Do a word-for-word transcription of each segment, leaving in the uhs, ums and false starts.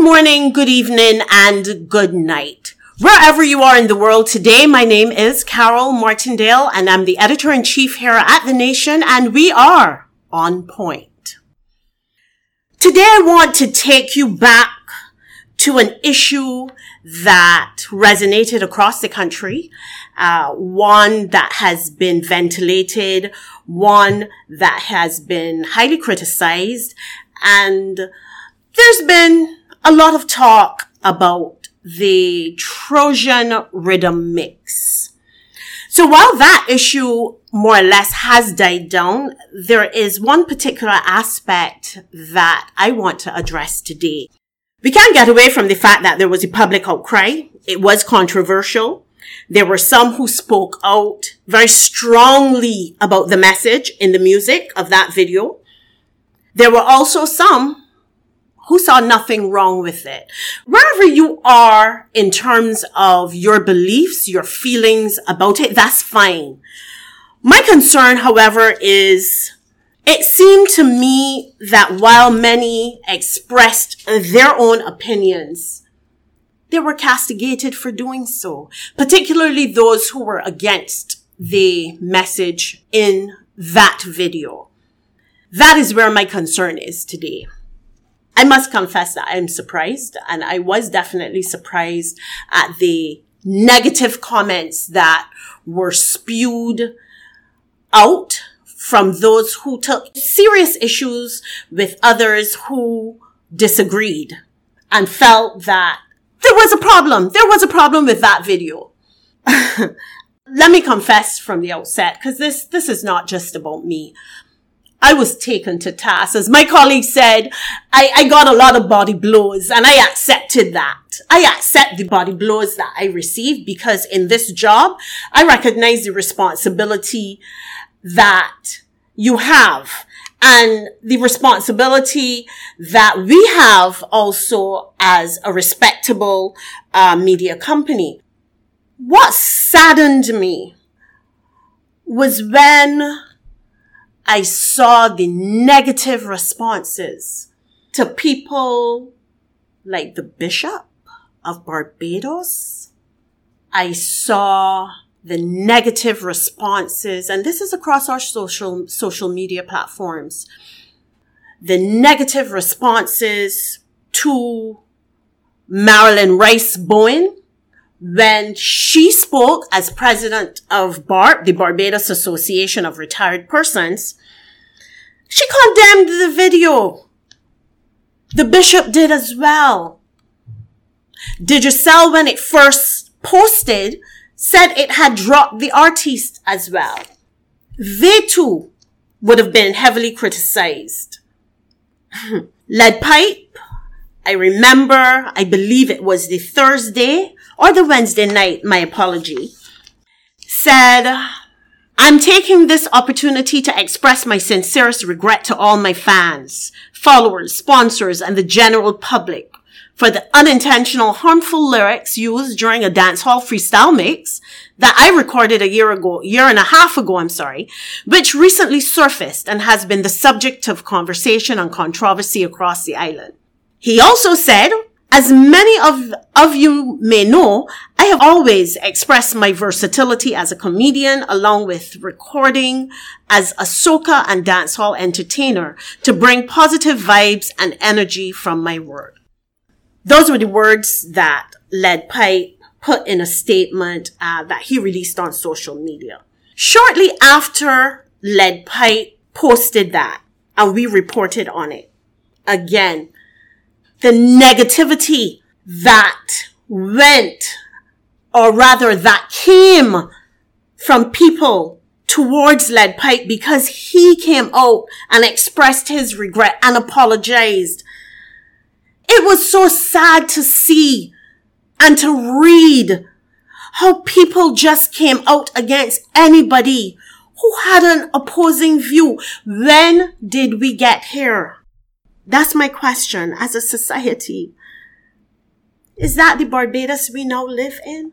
morning, good evening, and good night. Wherever you are in the world today, my name is Carol Martindale, and I'm the editor-in-chief here at The Nation, and we are on point. Today, I want to take you back to an issue that resonated across the country, uh, one that has been ventilated, one that has been highly criticized, and there's been a lot of talk about the Trojan rhythm mix. So while that issue more or less has died down, there is one particular aspect that I want to address today. We can't get away from the fact that there was a public outcry. It was controversial. There were some who spoke out very strongly about the message in the music of that video. There were also some who saw nothing wrong with it. Wherever you are in terms of your beliefs, your feelings about it, that's fine. My concern, however, is it seemed to me that while many expressed their own opinions, they were castigated for doing so, particularly those who were against the message in that video. That is where my concern is today. I must confess that I'm surprised, and I was definitely surprised at the negative comments that were spewed out from those who took serious issues with others who disagreed and felt that there was a problem. There was a problem with that video. Let me confess from the outset, because this, this is not just about me. I was taken to task. As my colleague said, I, I got a lot of body blows, and I accepted that. I accept the body blows that I received because in this job, I recognize the responsibility that you have and the responsibility that we have also as a respectable uh, media company. What saddened me was when I saw the negative responses to people like the Bishop of Barbados. I saw the negative responses, and this is across our social, social media platforms, the negative responses to Marilyn Rice Bowen when she spoke as president of BARP, the Barbados Association of Retired Persons. She condemned the video. The bishop did as well. Digicel, when it first posted, said it had dropped the artiste as well. They too would have been heavily criticized. Lead Pipe, I remember, I believe it was the Thursday or the Wednesday night, my apology, said, I'm taking this opportunity to express my sincerest regret to all my fans, followers, sponsors, and the general public for the unintentional harmful lyrics used during a dancehall freestyle mix that I recorded a year ago, year and a half ago, I'm sorry, which recently surfaced and has been the subject of conversation and controversy across the island. He also said, as many of, of you may know, I have always expressed my versatility as a comedian along with recording as a soca and dancehall entertainer to bring positive vibes and energy from my work. Those were the words that Lead Pipe put in a statement uh, that he released on social media. Shortly after Lead Pipe posted that, and we reported on it, again, the negativity that went, or rather that came from people towards Lead Pipe because he came out and expressed his regret and apologized. It was so sad to see and to read how people just came out against anybody who had an opposing view. When did we get here? That's my question as a society. Is that the Barbados we now live in?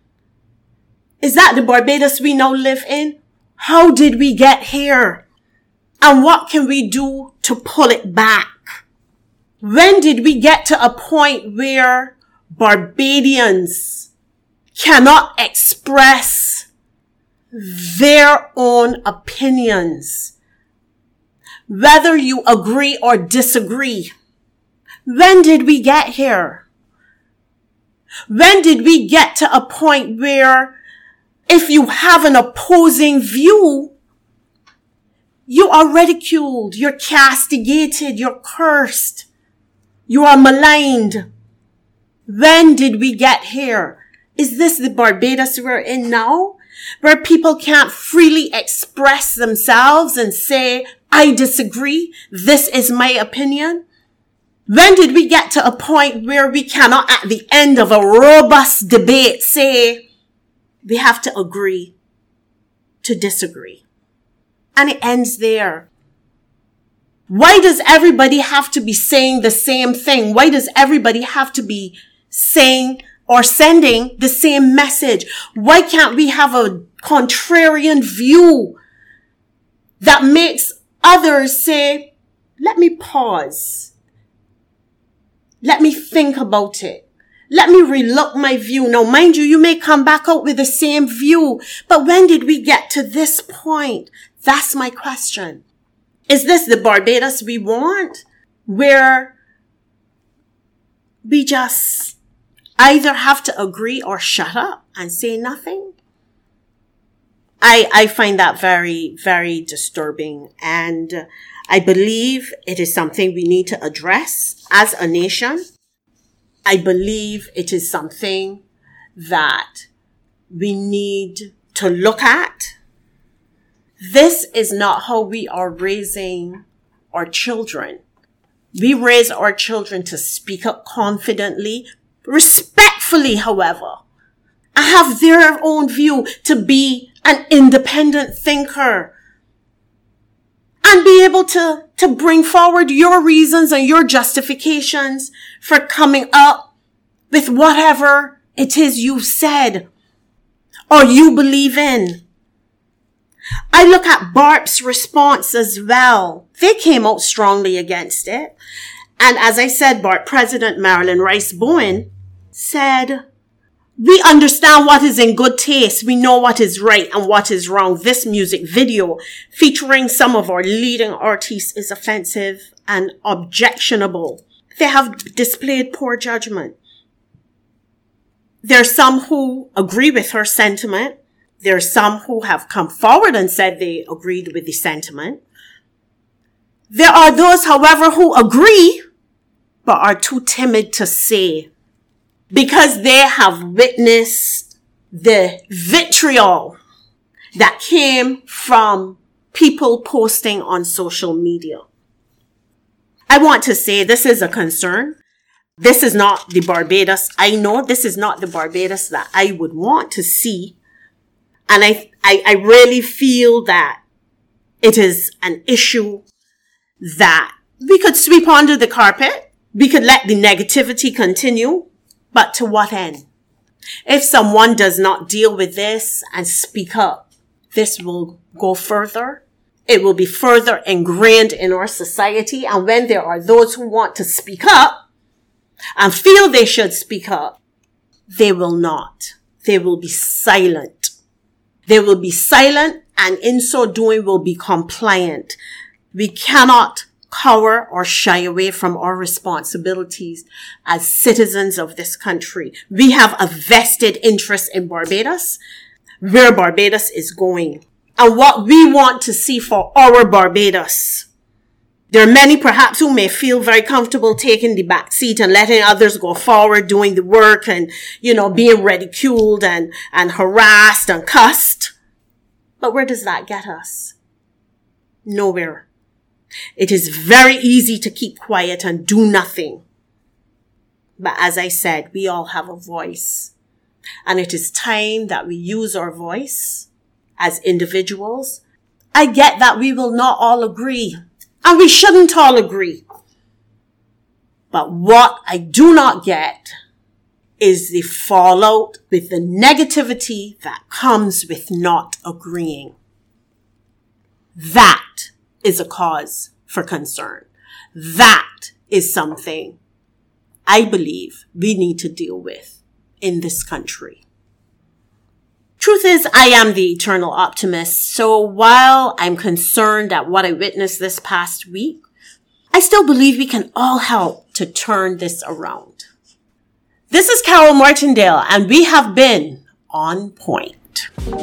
Is that the Barbados we now live in? How did we get here? And what can we do to pull it back? When did we get to a point where Barbadians cannot express their own opinions, whether you agree or disagree? When did we get here? When did we get to a point where if you have an opposing view, you are ridiculed, you're castigated, you're cursed, you are maligned? When did we get here? Is this the Barbados we're in now? Where people can't freely express themselves and say, I disagree, this is my opinion? When did we get to a point where we cannot, at the end of a robust debate, say, we have to agree to disagree? And it ends there. Why does everybody have to be saying the same thing? Why does everybody have to be saying or sending the same message? Why can't we have a contrarian view that makes others say, let me pause. Let me think about it. Let me relook my view. Now, mind you, you may come back out with the same view, but when did we get to this point? That's my question. Is this the Barbados we want, where we just either have to agree or shut up and say nothing? I, I find that very, very disturbing, and I believe it is something we need to address as a nation. I believe it is something that we need to look at. This is not how we are raising our children. We raise our children to speak up confidently, respectfully, however, and have their own view, to be an independent thinker, and be able to, to bring forward your reasons and your justifications for coming up with whatever it is you said or you believe in. I look at BARP's response as well. They came out strongly against it. And as I said, BARP President Marilyn Rice Bowen said, we understand what is in good taste. We know what is right and what is wrong. This music video featuring some of our leading artists is offensive and objectionable. They have displayed poor judgment. There are some who agree with her sentiment. There are some who have come forward and said they agreed with the sentiment. There are those, however, who agree but are too timid to say, because they have witnessed the vitriol that came from people posting on social media. I want to say this is a concern. This is not the Barbados. I know this is not the Barbados that I would want to see. And I, I, I really feel that it is an issue that we could sweep under the carpet. We could let the negativity continue. But to what end? If someone does not deal with this and speak up, this will go further. It will be further ingrained in our society. And when there are those who want to speak up and feel they should speak up, they will not. They will be silent. They will be silent, and in so doing will be compliant. We cannot cower or shy away from our responsibilities as citizens of this country. We have a vested interest in Barbados, where Barbados is going, and what we want to see for our Barbados. There are many perhaps who may feel very comfortable taking the back seat and letting others go forward, doing the work and, you know, being ridiculed and, and harassed and cussed. But where does that get us? Nowhere. It is very easy to keep quiet and do nothing. But as I said, we all have a voice. And it is time that we use our voice as individuals. I get that we will not all agree. And we shouldn't all agree. But what I do not get is the fallout with the negativity that comes with not agreeing. That is a cause for concern. That that is something I believe we need to deal with in this country. Truth is, I am the eternal optimist, so while I'm concerned at what I witnessed this past week, I still believe we can all help to turn this around. This is Carol Martindale, and we have been On Point.